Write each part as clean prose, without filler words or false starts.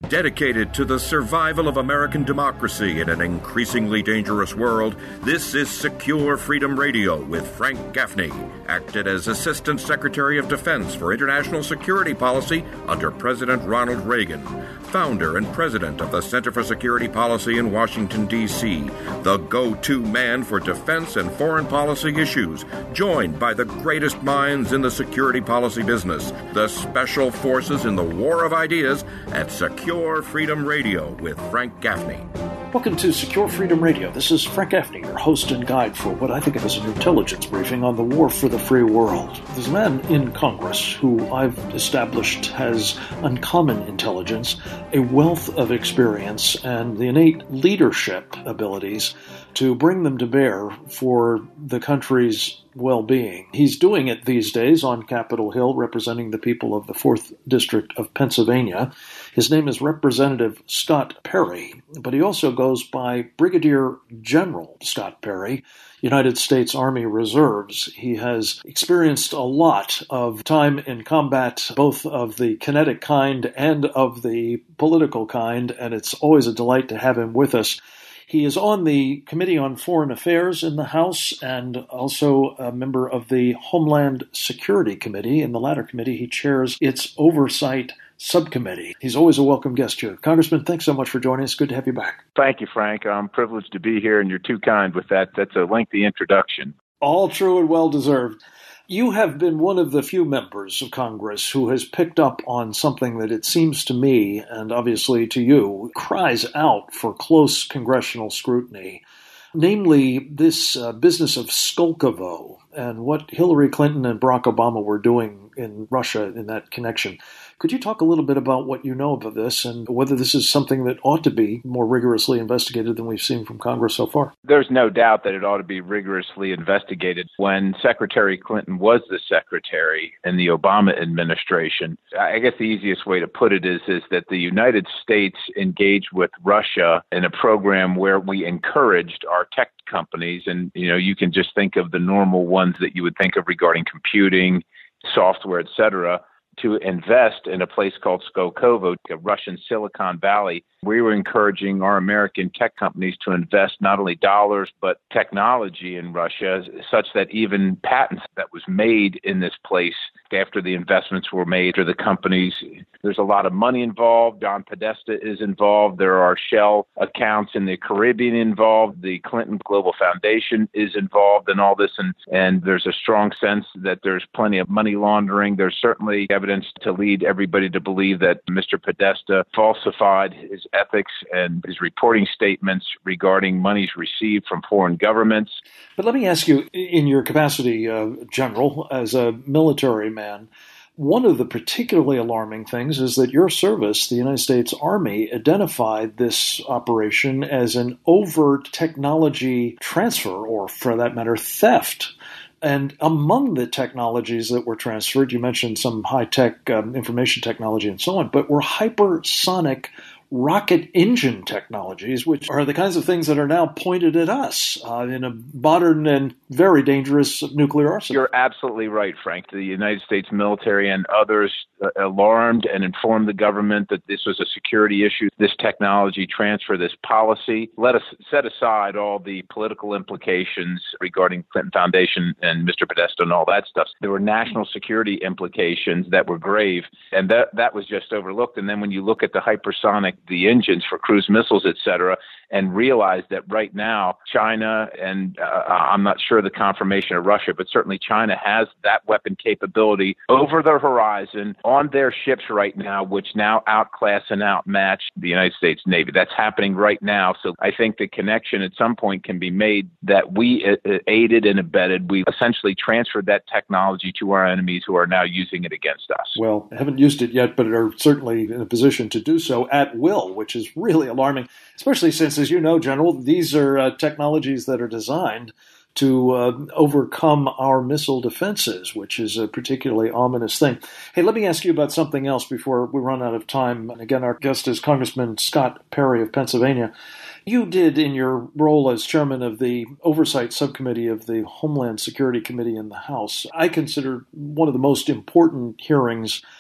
Dedicated to the survival of American democracy in an increasingly dangerous world, this is Secure Freedom Radio with Frank Gaffney, acted as Assistant Secretary of Defense for International Security Policy under President Ronald Reagan, founder and president of the Center for Security Policy in Washington, D.C., the go-to man for defense and foreign policy issues, joined by the greatest minds in the security policy business, the special forces in the war of ideas at Secure Freedom Radio with Frank Gaffney. Welcome to Secure Freedom Radio. This is Frank Gaffney, your host and guide for what I think of as an intelligence briefing on the war for the free world. There's a man in Congress who I've established has uncommon intelligence, a wealth of experience, and the innate leadership abilities to bring them to bear for the country's well-being. He's doing it these days on Capitol Hill, representing the people of the 4th District of Pennsylvania. His name is Representative Scott Perry, but he also goes by Brigadier General Scott Perry, United States Army Reserves. He has experienced a lot of time in combat, both of the kinetic kind and of the political kind, and it's always a delight to have him with us. He is on the Committee on Foreign Affairs in the House and also a member of the Homeland Security Committee. In the latter committee, he chairs its Oversight Subcommittee. He's always a welcome guest here. Congressman, thanks so much for joining us. Good to have you back. Thank you, Frank. I'm privileged to be here, and you're too kind with that. That's a lengthy introduction. All true and well-deserved. You have been one of the few members of Congress who has picked up on something that it seems to me, and obviously to you, cries out for close congressional scrutiny, namely this business of Skolkovo and what Hillary Clinton and Barack Obama were doing in Russia in that connection. Could you talk a little bit about what you know about this and whether this is something that ought to be more rigorously investigated than we've seen from Congress so far? There's no doubt that it ought to be rigorously investigated. When Secretary Clinton was the secretary in the Obama administration, I guess the easiest way to put it is that the United States engaged with Russia in a program where we encouraged our tech companies, and you can just think of the normal ones that you would think of regarding computing, software, et cetera, to invest in a place called Skolkovo, a Russian Silicon Valley. We were encouraging our American tech companies to invest not only dollars, but technology in Russia, such that even patents that was made in this place after the investments were made or the companies, there's a lot of money involved. Don Podesta is involved. There are shell accounts in the Caribbean involved. The Clinton Global Foundation is involved in all this. And there's a strong sense that there's plenty of money laundering. There's certainly evidence to lead everybody to believe that Mr. Podesta falsified his ethics and his reporting statements regarding monies received from foreign governments. But let me ask you, in your capacity, General, as a military man, one of the particularly alarming things is that your service, the United States Army, identified this operation as an overt technology transfer, or for that matter, theft. And among the technologies that were transferred, you mentioned some high-tech information technology and so on, but were hypersonic rocket engine technologies, which are the kinds of things that are now pointed at us in a modern and very dangerous nuclear arsenal. You're absolutely right, Frank. The United States military and others alarmed and informed the government that this was a security issue, this technology transfer, this policy. Let us set aside all the political implications regarding Clinton Foundation and Mr. Podesta and all that stuff. There were national security implications that were grave, and that was just overlooked. And then when you look at the hypersonic, the engines for cruise missiles, et cetera, and realize that right now China, and I'm not sure the confirmation of Russia, but certainly China has that weapon capability over the horizon on their ships right now, which now outclass and outmatch the United States Navy. That's happening right now. So I think the connection at some point can be made that we aided and abetted. We essentially transferred that technology to our enemies who are now using it against us. Well, haven't used it yet, but are certainly in a position to do so at will, which is really alarming, especially since, as you know, General, these are technologies that are designed to overcome our missile defenses, which is a particularly ominous thing. Hey, let me ask you about something else before we run out of time. And again, our guest is Congressman Scott Perry of Pennsylvania. You did, in your role as chairman of the Oversight Subcommittee of the Homeland Security Committee in the House, I consider one of the most important hearings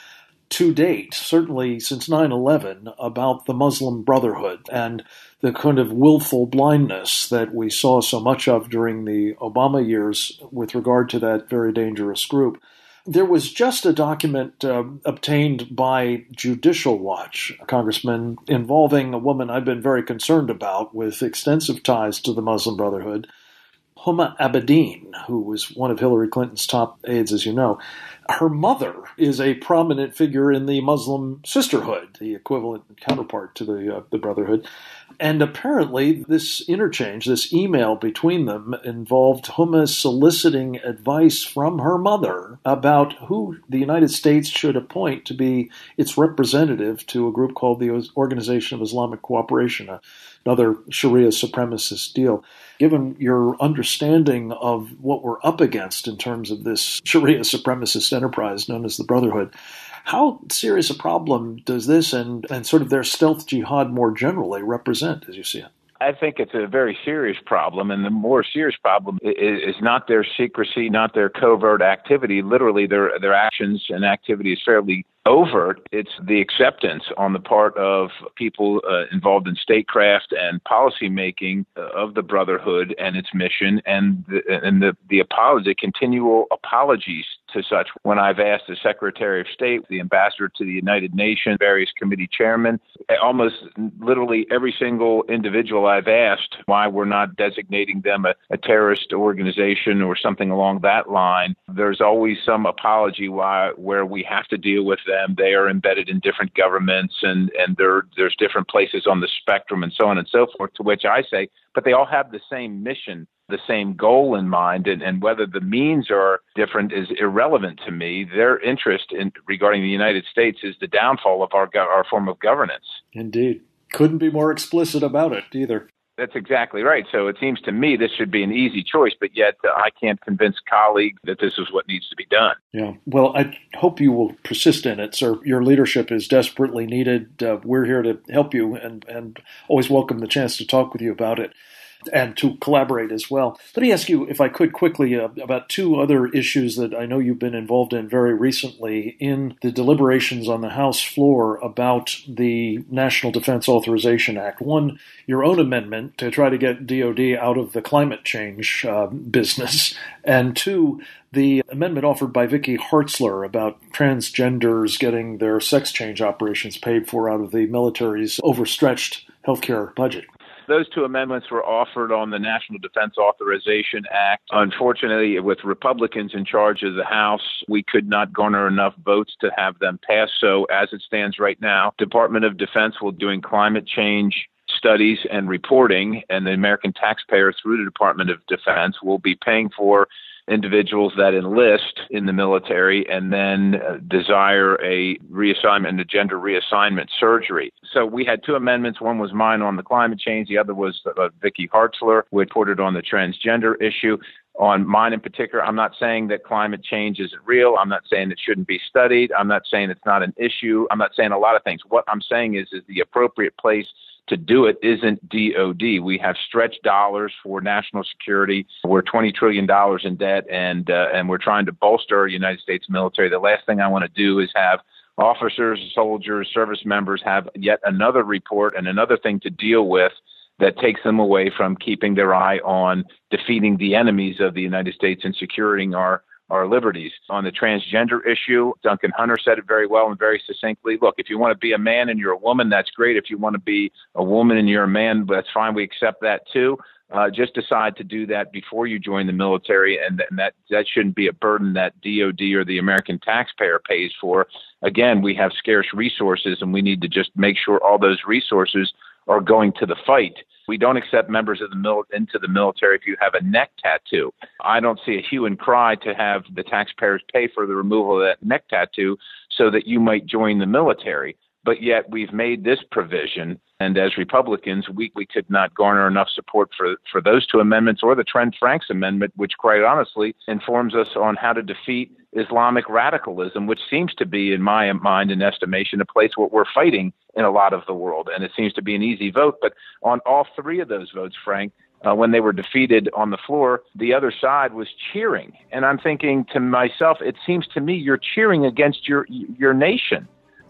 to date, certainly since 9/11, about the Muslim Brotherhood and the kind of willful blindness that we saw so much of during the Obama years with regard to that very dangerous group. There was just a document obtained by Judicial Watch, Congressman, involving a woman I've been very concerned about with extensive ties to the Muslim Brotherhood, Huma Abedin, who was one of Hillary Clinton's top aides, as you know. Her mother is a prominent figure in the Muslim Sisterhood, the equivalent counterpart to the Brotherhood. And apparently this interchange, this email between them, involved Huma soliciting advice from her mother about who the United States should appoint to be its representative to a group called the Organization of Islamic Cooperation, another Sharia supremacist deal. Given your understanding of what we're up against in terms of this Sharia supremacist enterprise known as the Brotherhood, how serious a problem does this and sort of their stealth jihad more generally represent, as you see it? I think it's a very serious problem, and the more serious problem is not their secrecy, not their covert activity. Literally, their actions and activity is fairly overt. It's the acceptance on the part of people involved in statecraft and policy making of the Brotherhood and its mission, and the apology, the continual apologies to such. When I've asked the Secretary of State, the ambassador to the United Nations, various committee chairmen, almost literally every single individual I've asked why we're not designating them a terrorist organization or something along that line, there's always some apology where we have to deal with them. They are embedded in different governments and there's different places on the spectrum and so on and so forth, to which I say, but they all have the same mission, the same goal in mind, and whether the means are different is irrelevant to me. Their interest in regarding the United States is the downfall of our form of governance. Indeed. Couldn't be more explicit about it either. That's exactly right. So it seems to me this should be an easy choice, but yet I can't convince colleagues that this is what needs to be done. Yeah. Well, I hope you will persist in it, sir. Your leadership is desperately needed. We're here to help you and always welcome the chance to talk with you about it and to collaborate as well. Let me ask you, if I could, quickly about two other issues that I know you've been involved in very recently in the deliberations on the House floor about the National Defense Authorization Act. One, your own amendment to try to get DOD out of the climate change business, and two, the amendment offered by Vicky Hartzler about transgenders getting their sex change operations paid for out of the military's overstretched healthcare budget. Those two amendments were offered on the National Defense Authorization Act. Unfortunately, with Republicans in charge of the House, we could not garner enough votes to have them pass. So as it stands right now, Department of Defense will be doing climate change studies and reporting, and the American taxpayer through the Department of Defense will be paying for individuals that enlist in the military and then desire a reassignment, a gender reassignment surgery. So we had two amendments. One was mine on the climate change. The other was Vicky Hartzler, which reported on the transgender issue. On mine in particular, I'm not saying that climate change isn't real. I'm not saying it shouldn't be studied. I'm not saying it's not an issue. I'm not saying a lot of things. What I'm saying is the appropriate place to do it isn't DOD. We have stretched dollars for national security. We're $20 trillion in debt, and we're trying to bolster our United States military. The last thing I want to do is have officers, soldiers, service members have yet another report and another thing to deal with that takes them away from keeping their eye on defeating the enemies of the United States and securing our liberties. On the transgender issue, Duncan Hunter said it very well and very succinctly. Look, if you want to be a man and you're a woman, that's great. If you want to be a woman and you're a man, that's fine. We accept that too. Just decide to do that before you join the military, and that shouldn't be a burden that DOD or the American taxpayer pays for. Again, we have scarce resources, and we need to just make sure all those resources are going to the fight. We don't accept members of into the military if you have a neck tattoo. I don't see a hue and cry to have the taxpayers pay for the removal of that neck tattoo so that you might join the military. But yet we've made this provision, and as Republicans, we could not garner enough support for those two amendments or the Trent Franks amendment, which quite honestly informs us on how to defeat Islamic radicalism, which seems to be, in my mind and estimation, a place where we're fighting in a lot of the world. And it seems to be an easy vote. But on all three of those votes, Frank, when they were defeated on the floor, the other side was cheering. And I'm thinking to myself, it seems to me you're cheering against your nation.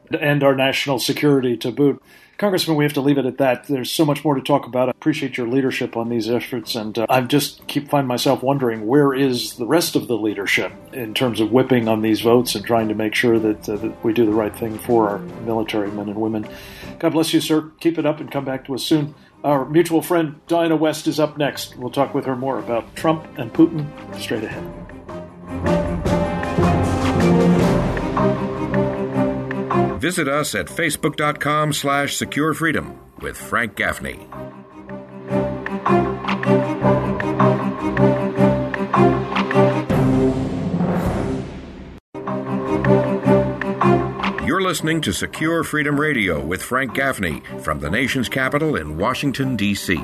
and our national security to boot. Congressman, we have to leave it at that. There's so much more to talk about. I appreciate your leadership on these efforts, and I just find myself wondering, where is the rest of the leadership in terms of whipping on these votes and trying to make sure that we do the right thing for our military men and women. God bless you, sir. Keep it up and come back to us soon. Our mutual friend Diana West is up next. We'll talk with her more about Trump and Putin straight ahead. Visit us at facebook.com/securefreedom with Frank Gaffney. You're listening to Secure Freedom Radio with Frank Gaffney from the nation's capital in Washington, D.C.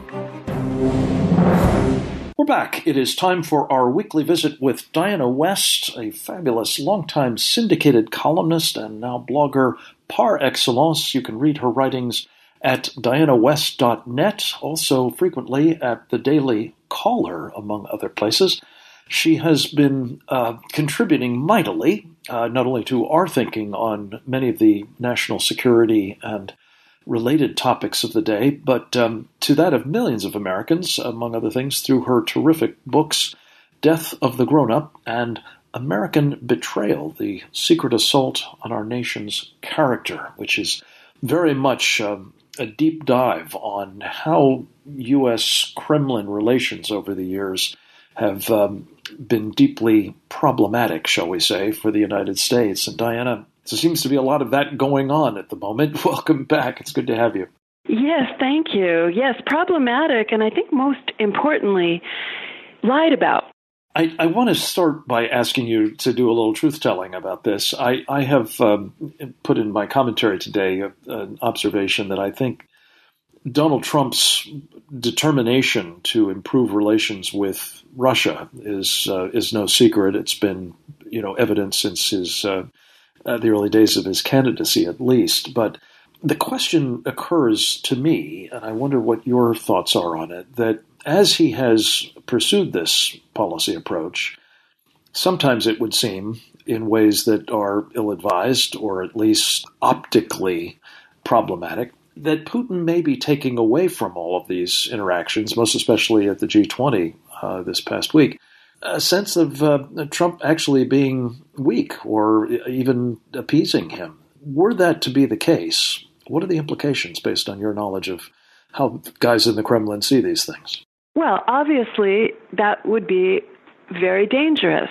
We're back. It is time for our weekly visit with Diana West, a fabulous longtime syndicated columnist and now blogger par excellence. You can read her writings at dianawest.net, also frequently at the Daily Caller, among other places. She has been contributing mightily, not only to our thinking on many of the national security and related topics of the day, but to that of millions of Americans, among other things, through her terrific books, Death of the Grown-Up and American Betrayal, The Secret Assault on Our Nation's Character, which is very much a deep dive on how U.S. Kremlin relations over the years have been deeply problematic, shall we say, for the United States. And Diana, there seems to be a lot of that going on at the moment. Welcome back. It's good to have you. Yes, thank you. Yes, problematic, and I think most importantly, lied about. I want to start by asking you to do a little truth-telling about this. I have put in my commentary today an observation that I think Donald Trump's determination to improve relations with Russia is no secret. It's been, evident since his the early days of his candidacy, at least. But the question occurs to me, and I wonder what your thoughts are on it, that as he has pursued this policy approach, sometimes it would seem in ways that are ill-advised or at least optically problematic, that Putin may be taking away from all of these interactions, most especially at the G20 this past week, a sense of Trump actually being weak or even appeasing him. Were that to be the case, what are the implications based on your knowledge of how guys in the Kremlin see these things? Well, obviously, that would be very dangerous.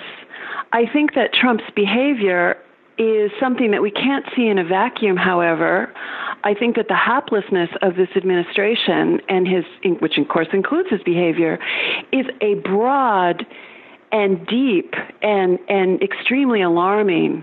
I think that Trump's behavior is something that we can't see in a vacuum, however. I think that the haplessness of this administration, and which of course includes his behavior, is a broad and deep and extremely alarming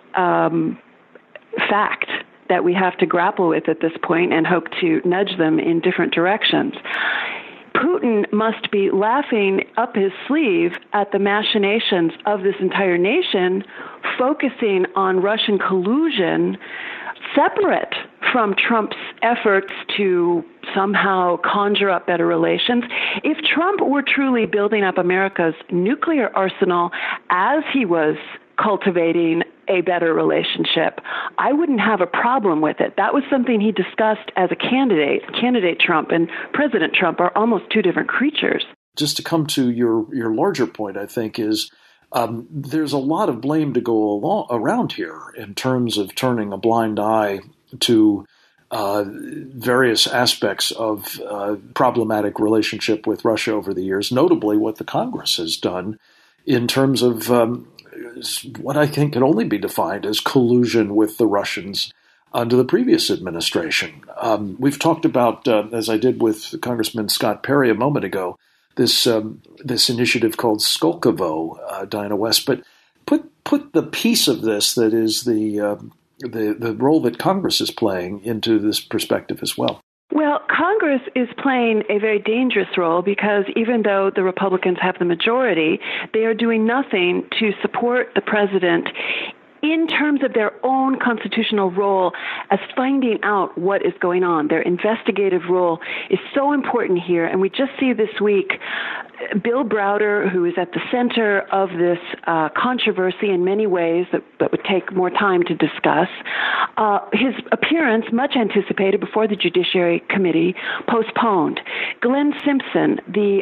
fact that we have to grapple with at this point and hope to nudge them in different directions. Putin must be laughing up his sleeve at the machinations of this entire nation, focusing on Russian collusion, separate from Trump's efforts to somehow conjure up better relations. If Trump were truly building up America's nuclear arsenal as he was cultivating a better relationship, I wouldn't have a problem with it. That was something he discussed as a candidate. Candidate Trump and President Trump are almost two different creatures. Just to come to your larger point, I think, is there's a lot of blame to go around here in terms of turning a blind eye to various aspects of problematic relationship with Russia over the years, notably what the Congress has done in terms of what I think can only be defined as collusion with the Russians under the previous administration. We've talked about, as I did with Congressman Scott Perry a moment ago, this initiative called Skolkovo, Diana West. But put the piece of this that is the role that Congress is playing into this perspective as well. Well, Congress is playing a very dangerous role because even though the Republicans have the majority, they are doing nothing to support the president in terms of their own constitutional role as finding out what is going on. Their investigative role is so important here. And we just see this week Bill Browder, who is at the center of this controversy in many ways that would take more time to discuss. His appearance, much anticipated before the Judiciary Committee, postponed. Glenn Simpson,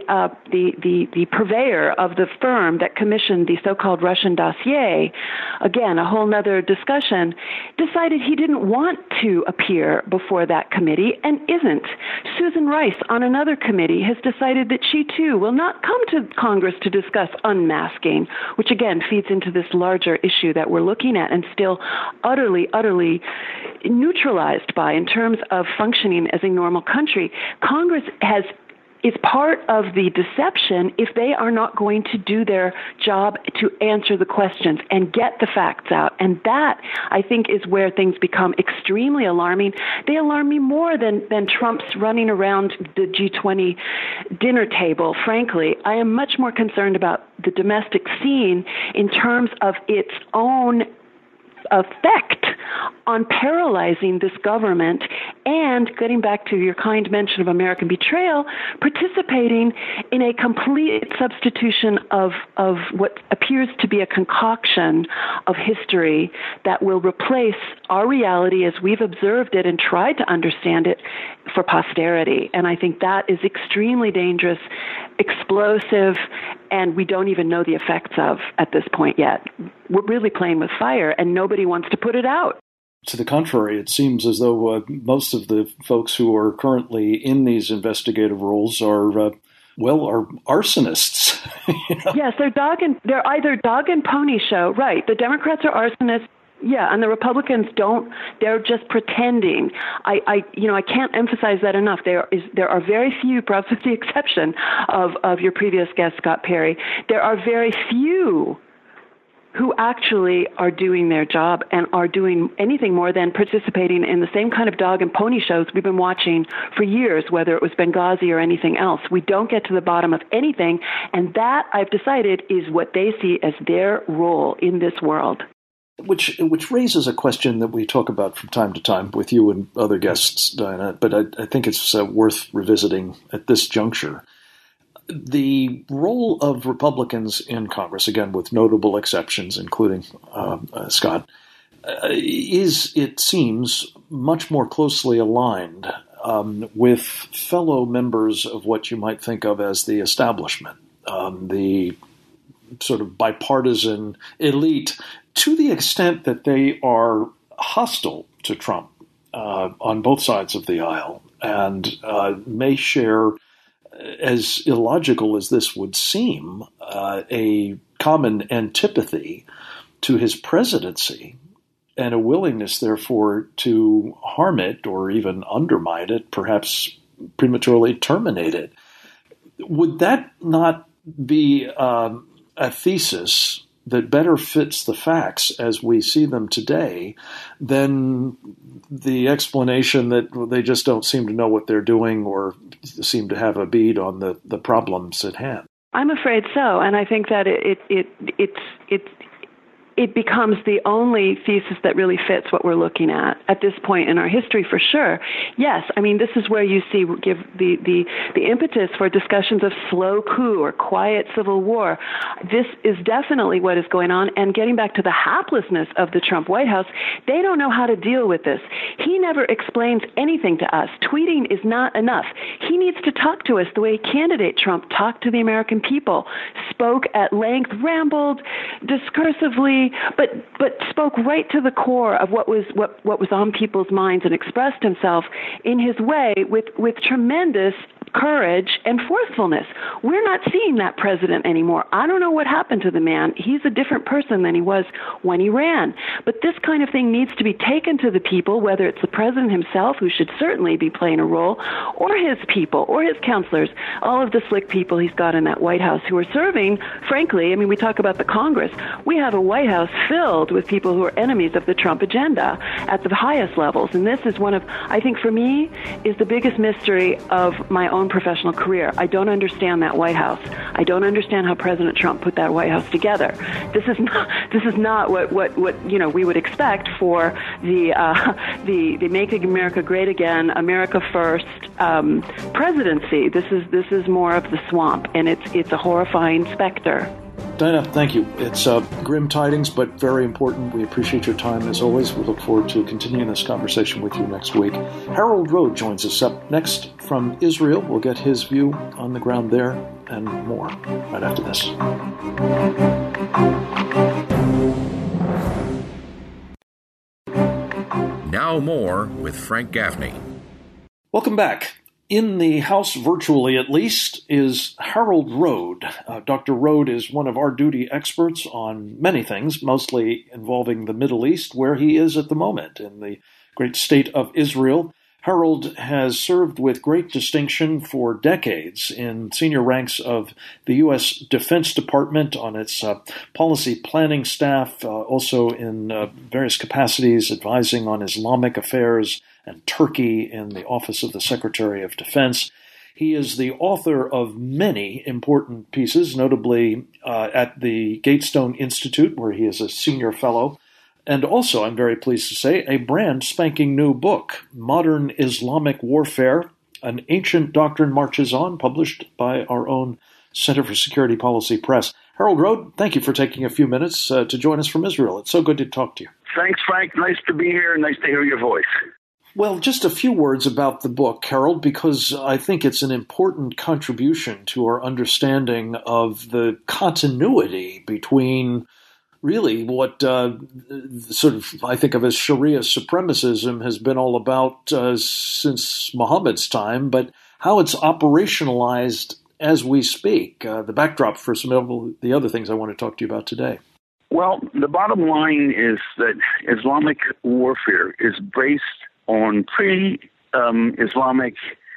the purveyor of the firm that commissioned the so-called Russian dossier, again, a whole nother discussion, decided he didn't want to appear before that committee and isn't. Susan Rice, on another committee, has decided that she too will not come to Congress to discuss unmasking, which again feeds into this larger issue that we're looking at and still utterly neutralized by in terms of functioning as a normal country. Congress is part of the deception if they are not going to do their job to answer the questions and get the facts out. And that, I think, is where things become extremely alarming. They alarm me more than Trump's running around the G20 dinner table, frankly. I am much more concerned about the domestic scene in terms of its own effect on paralyzing this government and, getting back to your kind mention of American betrayal, participating in a complete substitution of what appears to be a concoction of history that will replace our reality as we've observed it and tried to understand it for posterity. And I think that is extremely dangerous, explosive, and we don't even know the effects of at this point yet. We're really playing with fire, and nobody wants to put it out. To the contrary, it seems as though most of the folks who are currently in these investigative roles are arsonists. You know? Yes, they're either dog and pony show, right? The Democrats are arsonists. Yeah, and the Republicans don't. They're just pretending. I can't emphasize that enough. There are very few, perhaps with the exception of your previous guest, Scott Perry, there are very few who actually are doing their job and are doing anything more than participating in the same kind of dog and pony shows we've been watching for years, whether it was Benghazi or anything else. We don't get to the bottom of anything, and that, I've decided, is what they see as their role in this world. Which raises a question that we talk about from time to time with you and other guests, Diana, but I think it's worth revisiting at this juncture. The role of Republicans in Congress, again with notable exceptions, including Scott, is, it seems, much more closely aligned with fellow members of what you might think of as the establishment, the sort of bipartisan elite, to the extent that they are hostile to Trump on both sides of the aisle and may share, as illogical as this would seem, a common antipathy to his presidency and a willingness, therefore, to harm it or even undermine it, perhaps prematurely terminate it. Would that not be a thesis that better fits the facts as we see them today than the explanation that they just don't seem to know what they're doing or seem to have a bead on the problems at hand? I'm afraid so, and I think that it becomes the only thesis that really fits what we're looking at this point in our history, for sure. Yes, I mean, this is where you give the impetus for discussions of slow coup or quiet civil war. This is definitely what is going on. And getting back to the haplessness of the Trump White House, they don't know how to deal with this. He never explains anything to us. Tweeting is not enough. He needs to talk to us the way candidate Trump talked to the American people, spoke at length, rambled discursively, but spoke right to the core of what was on people's minds and expressed himself in his way with tremendous courage and forcefulness. We're not seeing that president anymore. I don't know what happened to the man. He's a different person than he was when he ran. But this kind of thing needs to be taken to the people, whether it's the president himself, who should certainly be playing a role, or his people, or his counselors, all of the slick people he's got in that White House who are serving, frankly, I mean, we talk about the Congress. We have a White House filled with people who are enemies of the Trump agenda at the highest levels. And this is one of, I think for me, is the biggest mystery of my own professional career. I don't understand that White House. I don't understand how President Trump put that White House together. This is not what we would expect for the Making America Great Again, America First presidency. This is more of the swamp, and it's a horrifying specter. Diana, thank you. It's grim tidings, but very important. We appreciate your time as always. We look forward to continuing this conversation with you next week. Harold Rode joins us up next from Israel. We'll get his view on the ground there and more right after this. Now more with Frank Gaffney. Welcome back. In the House, virtually at least, is Harold Rode. Dr. Rode is one of our duty experts on many things, mostly involving the Middle East, where he is at the moment, in the great state of Israel. Harold has served with great distinction for decades in senior ranks of the U.S. Defense Department on its policy planning staff, also in various capacities advising on Islamic affairs and Turkey in the Office of the Secretary of Defense. He is the author of many important pieces, notably at the Gatestone Institute, where he is a senior fellow, and also, I'm very pleased to say, a brand spanking new book, Modern Islamic Warfare, An Ancient Doctrine Marches On, published by our own Center for Security Policy Press. Harold Rode, thank you for taking a few minutes to join us from Israel. It's so good to talk to you. Thanks, Frank. Nice to be here. Nice to hear your voice. Well, just a few words about the book, Harold, because I think it's an important contribution to our understanding of the continuity between really what sort of I think of as Sharia supremacism has been all about since Muhammad's time, but how it's operationalized as we speak, the backdrop for some of the other things I want to talk to you about today. Well, the bottom line is that Islamic warfare is based on pre-Islamic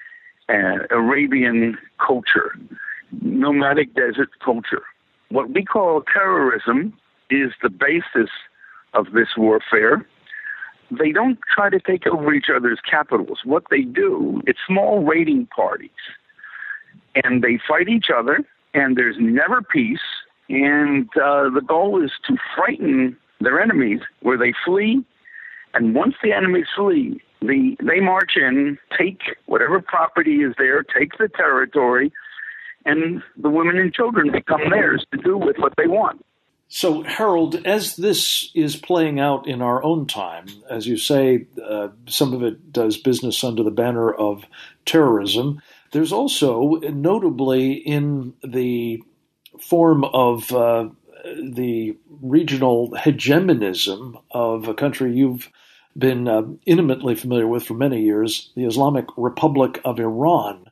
Arabian culture, nomadic desert culture. What we call terrorism is the basis of this warfare. They don't try to take over each other's capitals. What they do, it's small raiding parties. And they fight each other, and there's never peace. And the goal is to frighten their enemies where they flee. And once the enemies flee, they march in, take whatever property is there, take the territory, and the women and children become theirs to do with what they want. So, Harold, as this is playing out in our own time, as you say, some of it does business under the banner of terrorism. There's also, notably in the form of the regional hegemonism of a country you've been intimately familiar with for many years, the Islamic Republic of Iran.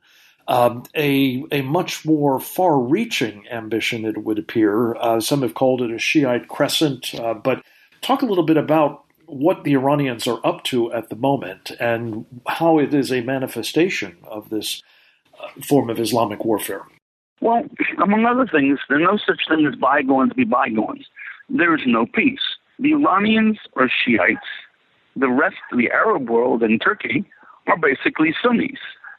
A much more far-reaching ambition, it would appear. Some have called it a Shiite crescent, but talk a little bit about what the Iranians are up to at the moment and how it is a manifestation of this form of Islamic warfare. Well, among other things, there's no such thing as bygones be bygones. There is no peace. The Iranians are Shiites. The rest of the Arab world and Turkey are basically Sunnis.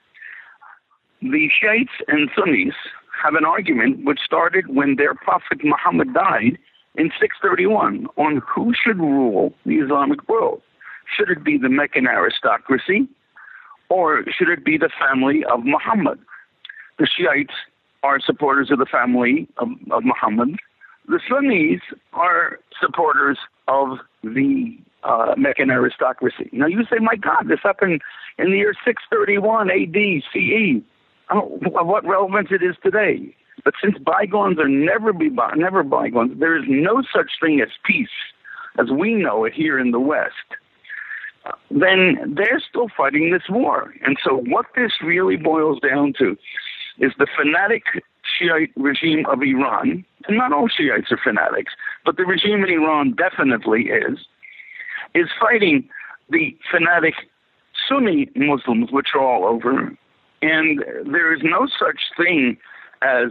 The Shiites and Sunnis have an argument which started when their prophet Muhammad died in 631 on who should rule the Islamic world. Should it be the Meccan aristocracy or should it be the family of Muhammad? The Shiites are supporters of the family of Muhammad. The Sunnis are supporters of the Meccan aristocracy. Now you say, my God, this happened in the year 631 AD CE. What relevance it is today. But since bygones are never bygones, there is no such thing as peace as we know it here in the West, then they're still fighting this war. And so what this really boils down to is the fanatic Shiite regime of Iran, and not all Shiites are fanatics, but the regime in Iran definitely is fighting the fanatic Sunni Muslims, which are all over. And there is no such thing as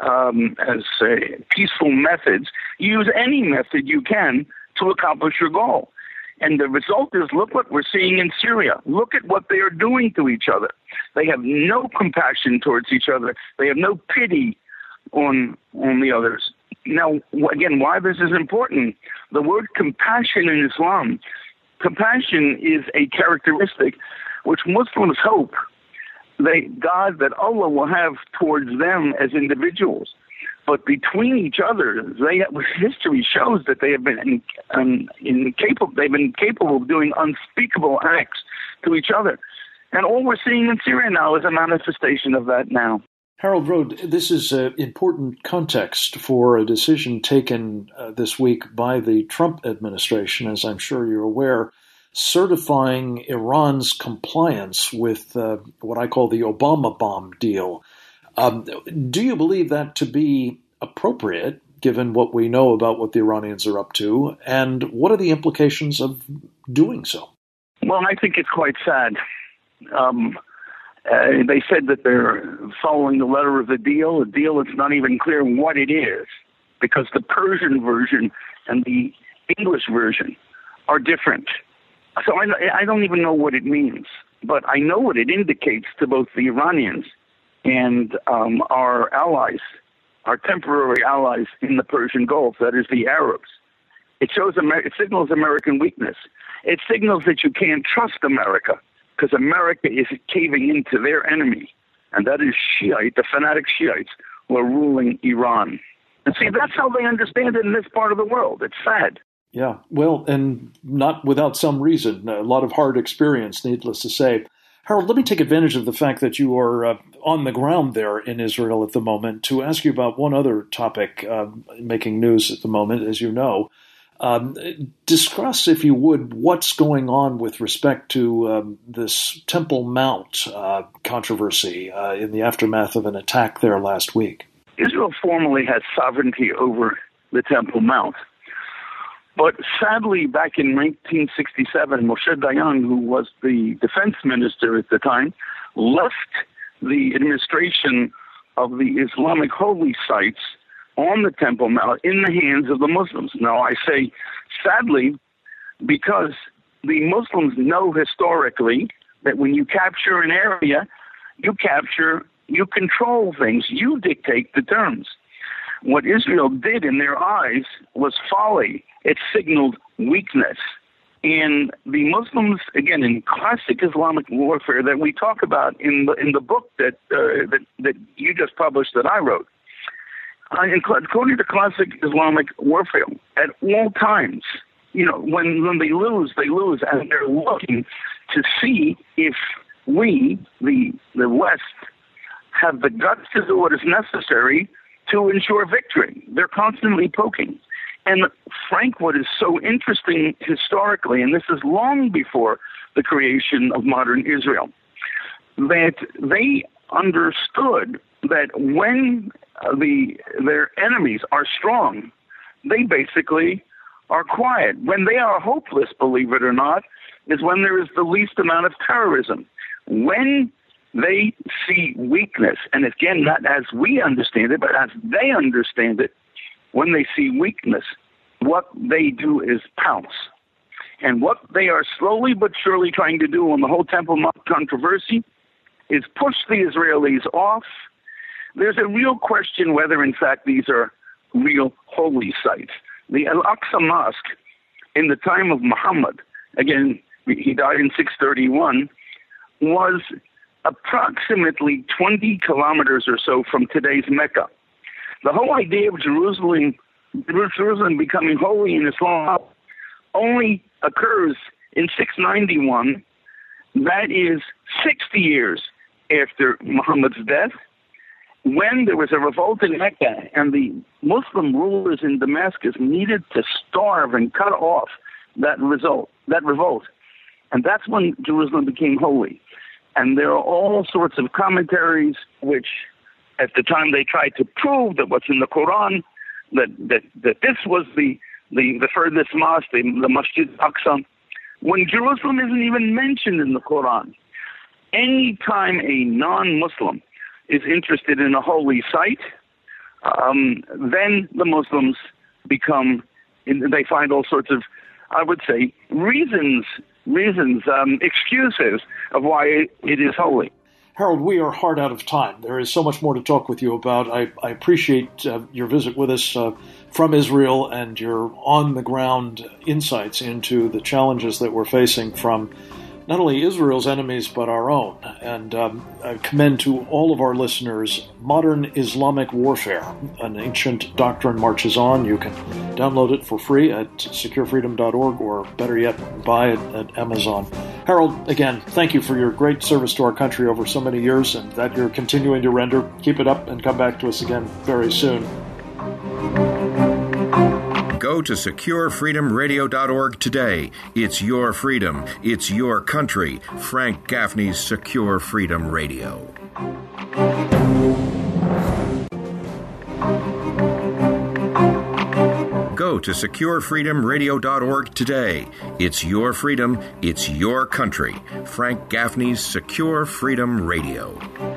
peaceful methods. Use any method you can to accomplish your goal. And the result is, look what we're seeing in Syria. Look at what they are doing to each other. They have no compassion towards each other. They have no pity on the others. Now, again, why this is important, the word compassion in Islam, compassion is a characteristic which Muslims hope that Allah will have towards them as individuals. But between each other, history shows that they have been capable of doing unspeakable acts to each other. And all we're seeing in Syria now is a manifestation of that now. Harold Rode, this is important context for a decision taken this week by the Trump administration, as I'm sure you're aware, certifying Iran's compliance with what I call the Obama bomb deal. Do you believe that to be appropriate, given what we know about what the Iranians are up to, and what are the implications of doing so? Well, I think it's quite sad. They said that they're following the letter of the deal. A deal, it's not even clear what it is, because the Persian version and the English version are different. So I don't even know what it means, but I know what it indicates to both the Iranians and our allies, our temporary allies in the Persian Gulf, that is the Arabs. It signals American weakness. It signals that you can't trust America, because America is caving into their enemy, and that is the fanatic Shiites who are ruling Iran. And see, that's how they understand it in this part of the world. It's sad. Yeah, well, and not without some reason. A lot of hard experience, needless to say. Harold, let me take advantage of the fact that you are on the ground there in Israel at the moment to ask you about one other topic making news at the moment, as you know. Discuss, if you would, what's going on with respect to this Temple Mount controversy in the aftermath of an attack there last week. Israel formally has sovereignty over the Temple Mount. But sadly, back in 1967, Moshe Dayan, who was the defense minister at the time, left the administration of the Islamic holy sites on the Temple Mount in the hands of the Muslims. Now, I say sadly because the Muslims know historically that when you capture an area, you control things, you dictate the terms. What Israel did in their eyes was folly. It signaled weakness. And the Muslims, again, in classic Islamic warfare that we talk about in the book that you just published that I wrote, according to classic Islamic warfare, at all times, when they lose, and they're looking to see if we, the West, have the guts to do what is necessary to ensure victory. They're constantly poking. And Frank, what is so interesting historically, and this is long before the creation of modern Israel, that they understood that when their enemies are strong, they basically are quiet. When they are hopeless, believe it or not, is when there is the least amount of terrorism. When they see weakness, and again, not as we understand it, but as they understand it, when they see weakness, what they do is pounce. And what they are slowly but surely trying to do on the whole Temple Mount controversy is push the Israelis off. There's a real question whether, in fact, these are real holy sites. The Al-Aqsa Mosque, in the time of Muhammad, again, he died in 631, was approximately 20 kilometers or so from today's Mecca. The whole idea of Jerusalem becoming holy in Islam only occurs in 691. That is 60 years after Muhammad's death, when there was a revolt in Mecca and the Muslim rulers in Damascus needed to starve and cut off that revolt. And that's when Jerusalem became holy. And there are all sorts of commentaries which, at the time, they tried to prove that what's in the Quran, that this was the furthest mosque, the Masjid Aqsa, when Jerusalem isn't even mentioned in the Quran. Any time a non-Muslim is interested in a holy site, then the Muslims they find all sorts of, I would say, reasons, excuses of why it is holy. Harold, we are hard out of time. There is so much more to talk with you about. I appreciate your visit with us from Israel and your on-the-ground insights into the challenges that we're facing from not only Israel's enemies, but our own. And I commend to all of our listeners Modern Islamic Warfare, an ancient doctrine marches on. You can download it for free at securefreedom.org, or better yet, buy it at Amazon. Harold, again, thank you for your great service to our country over so many years and that you're continuing to render. Keep it up and come back to us again very soon. Go to securefreedomradio.org today. It's your freedom. It's your country. Frank Gaffney's Secure Freedom Radio. Go to securefreedomradio.org today. It's your freedom. It's your country. Frank Gaffney's Secure Freedom Radio.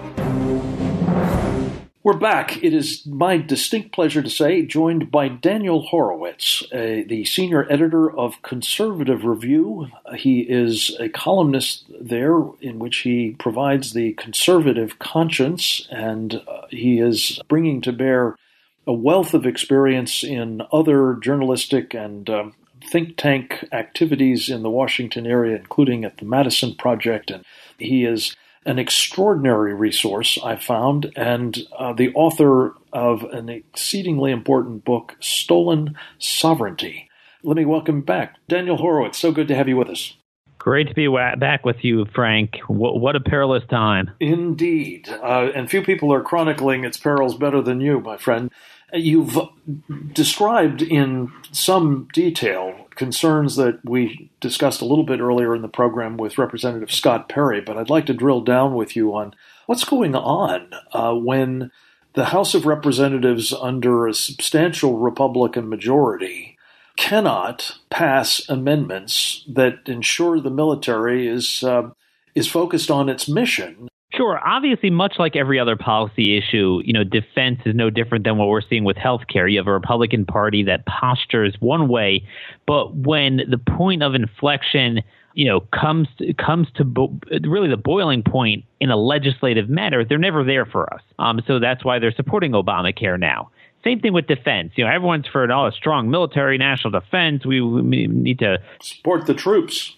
We're back. It is my distinct pleasure to say, joined by Daniel Horowitz, the senior editor of Conservative Review. He is a columnist there in which he provides the conservative conscience, and he is bringing to bear a wealth of experience in other journalistic and think tank activities in the Washington area, including at the Madison Project. And he is an extraordinary resource, I found, and the author of an exceedingly important book, Stolen Sovereignty. Let me welcome back Daniel Horowitz. So good to have you with us. Great to be back with you, Frank. What a perilous time. Indeed. And few people are chronicling its perils better than you, my friend. You've described in some detail concerns that we discussed a little bit earlier in the program with Representative Scott Perry, but I'd like to drill down with you on what's going on when the House of Representatives, under a substantial Republican majority, cannot pass amendments that ensure the military is focused on its mission. Sure. Obviously, much like every other policy issue, defense is no different than what we're seeing with healthcare. You have a Republican Party that postures one way, but when the point of inflection, comes to really the boiling point in a legislative matter, they're never there for us. So that's why they're supporting Obamacare now. Same thing with defense. Everyone's for a strong military, national defense. We need to support the troops.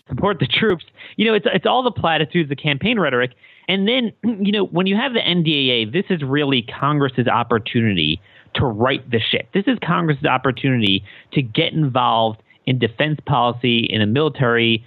It's all the platitudes, the campaign rhetoric. And then, when you have the NDAA, this is really Congress's opportunity to right the ship. This is Congress's opportunity to get involved in defense policy, in a military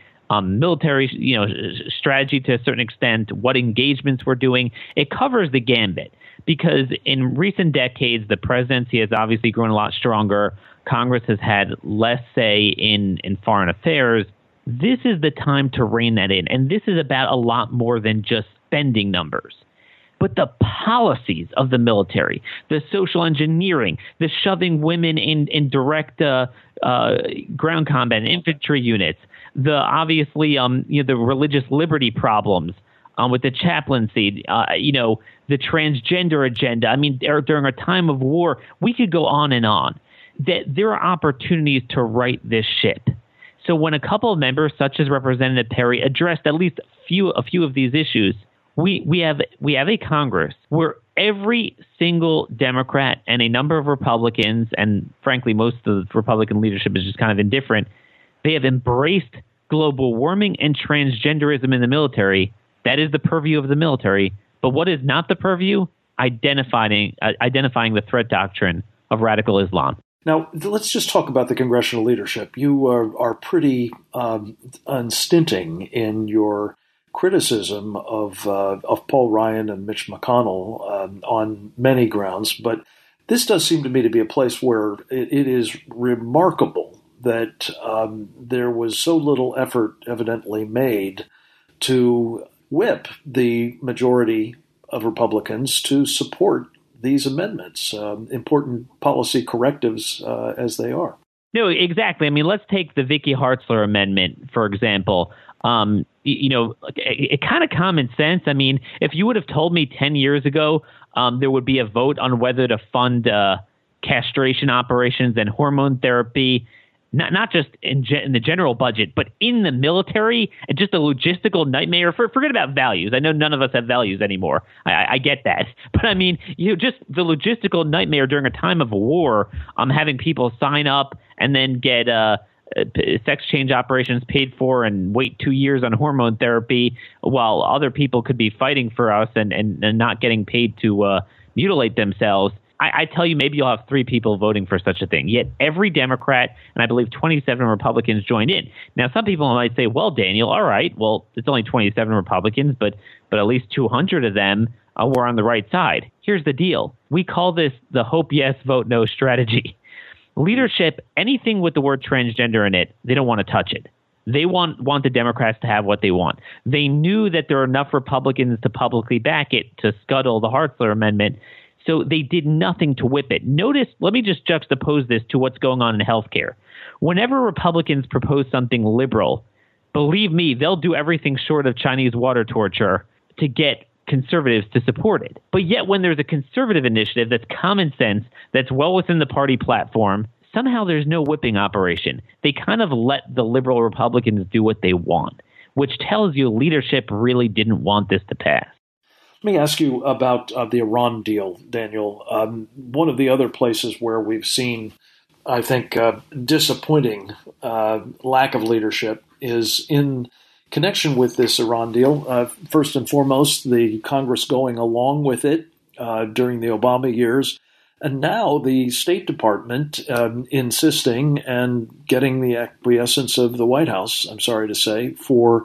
strategy to a certain extent, what engagements we're doing. It covers the gambit because in recent decades, the presidency has obviously grown a lot stronger. Congress has had less say in foreign affairs. This is the time to rein that in. And this is about a lot more than just spending numbers. But the policies of the military, the social engineering, the shoving women in direct ground combat and infantry units, the obviously the religious liberty problems with the chaplaincy, the transgender agenda. I mean, during a time of war, we could go on and on. That there are opportunities to right this ship. So when a couple of members, such as Representative Perry, addressed at least a few of these issues, we have a Congress where every single Democrat and a number of Republicans, and frankly most of the Republican leadership is just kind of indifferent, they have embraced global warming and transgenderism in the military. That is the purview of the military. But what is not the purview? Identifying the threat doctrine of radical Islam. Now, let's just talk about the congressional leadership. You are pretty unstinting in your criticism of Paul Ryan and Mitch McConnell on many grounds, but this does seem to me to be a place where it is remarkable that there was so little effort evidently made to whip the majority of Republicans to support these amendments, important policy correctives as they are. No, exactly. I mean, let's take the Vicky Hartzler amendment, for example. It kind of common sense. I mean, if you would have told me 10 years ago there would be a vote on whether to fund castration operations and hormone therapy, not just in the general budget, but in the military, and just a logistical nightmare. Forget about values. I know none of us have values anymore. I get that. But I mean, just the logistical nightmare during a time of war, having people sign up and then get sex change operations paid for and wait 2 years on hormone therapy while other people could be fighting for us and not getting paid to mutilate themselves. I tell you, maybe you'll have 3 people voting for such a thing. Yet every Democrat and I believe 27 Republicans joined in. Now, some people might say, well, Daniel, all right, well, it's only 27 Republicans, but at least 200 of them were on the right side. Here's the deal. We call this the hope yes, vote no strategy. Leadership, anything with the word transgender in it, they don't want to touch it. They want the Democrats to have what they want. They knew that there are enough Republicans to publicly back it to scuttle the Hartzler Amendment, so they did nothing to whip it. Notice, let me just juxtapose this to what's going on in healthcare. Whenever Republicans propose something liberal, believe me, they'll do everything short of Chinese water torture to get conservatives to support it. But yet when there's a conservative initiative that's common sense, that's well within the party platform, somehow there's no whipping operation. They kind of let the liberal Republicans do what they want, which tells you leadership really didn't want this to pass. Let me ask you about the Iran deal, Daniel. One of the other places where we've seen, I think, disappointing lack of leadership is in connection with this Iran deal. First and foremost, the Congress going along with it during the Obama years, and now the State Department insisting and getting the acquiescence of the White House, I'm sorry to say, for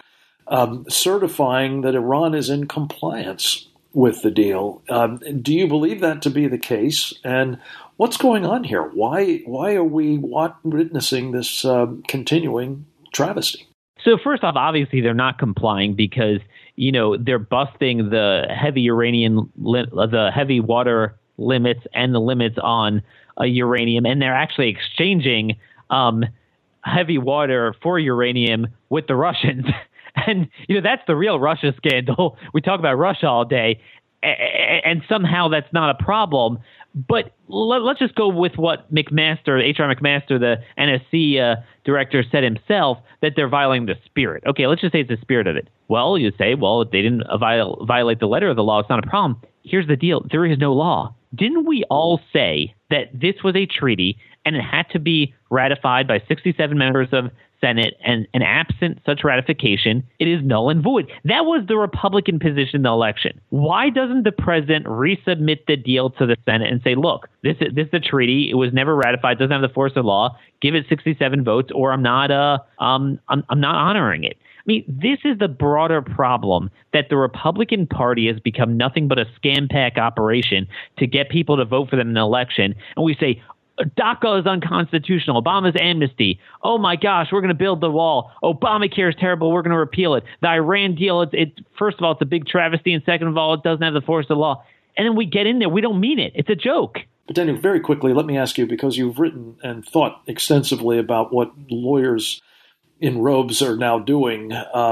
certifying that Iran is in compliance with the deal. Do you believe that to be the case? And what's going on here? Why are we witnessing this continuing travesty? So first off, obviously they're not complying because they're busting the heavy the heavy water limits and the limits on uranium, and they're actually exchanging heavy water for uranium with the Russians. And, that's the real Russia scandal. We talk about Russia all day, and somehow that's not a problem. But let's just go with what McMaster, H.R. McMaster, the NSC director, said himself, that they're violating the spirit. Okay, let's just say it's the spirit of it. Well, you say, if they didn't violate the letter of the law, it's not a problem. Here's the deal. There is no law. Didn't we all say that this was a treaty and it had to be ratified by 67 members of Senate, and absent such ratification, it is null and void? That was the Republican position in the election. Why doesn't the president resubmit the deal to the Senate and say, look, this is a treaty. It was never ratified. Doesn't have the force of law. Give it 67 votes, or I'm not honoring it. I mean, this is the broader problem, that the Republican Party has become nothing but a scam pack operation to get people to vote for them in an election. And we say, DACA is unconstitutional. Obama's amnesty. Oh my gosh, we're going to build the wall. Obamacare is terrible. We're going to repeal it. The Iran deal, first of all, it's a big travesty, and second of all, it doesn't have the force of law. And then we get in there. We don't mean it. It's a joke. But Daniel, very quickly, let me ask you, because you've written and thought extensively about what lawyers in robes are now doing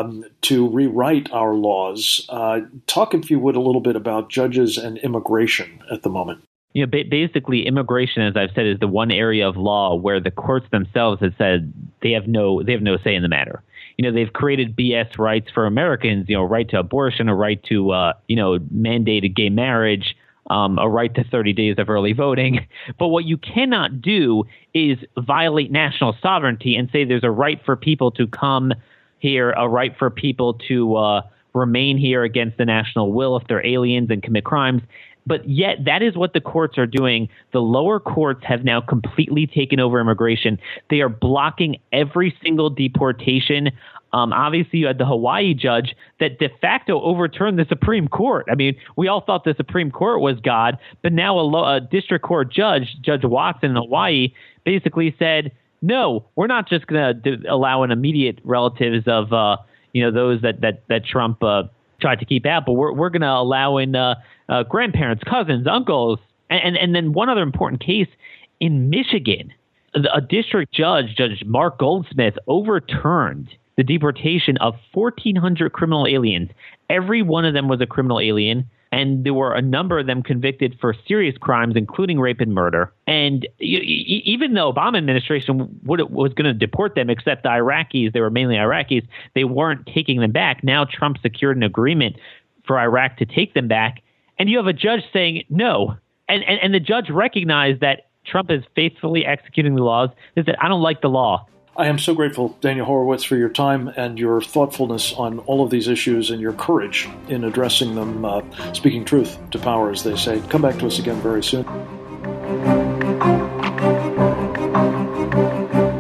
to rewrite our laws. Talk, if you would, a little bit about judges and immigration at the moment. Basically, immigration, as I've said, is the one area of law where the courts themselves have said they have no say in the matter. They've created BS rights for Americans, right to abortion, a right to, mandated gay marriage, a right to 30 days of early voting. But what you cannot do is violate national sovereignty and say there's a right for people to come here, a right for people to remain here against the national will if they're aliens and commit crimes. But yet that is what the courts are doing. The lower courts have now completely taken over immigration. They are blocking every single deportation. Obviously, you had the Hawaii judge that de facto overturned the Supreme Court. I mean, we all thought the Supreme Court was God, but now a district court judge, Judge Watson in Hawaii, basically said, no, we're not just going to allow an immediate relatives of those that Trump tried to keep out, but we're going to allow in grandparents, cousins, uncles. And then one other important case in Michigan, a district judge, Judge Mark Goldsmith, overturned the deportation of 1,400 criminal aliens. Every one of them was a criminal alien, and there were a number of them convicted for serious crimes, including rape and murder. And even though Obama administration was going to deport them, except the Iraqis, they were mainly Iraqis, they weren't taking them back. Now Trump secured an agreement for Iraq to take them back. And you have a judge saying no. And the judge recognized that Trump is faithfully executing the laws. He said, I don't like the law. I am so grateful, Daniel Horowitz, for your time and your thoughtfulness on all of these issues and your courage in addressing them, speaking truth to power, as they say. Come back to us again very soon.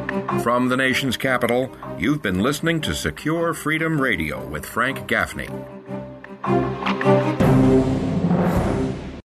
From the nation's capital, you've been listening to Secure Freedom Radio with Frank Gaffney.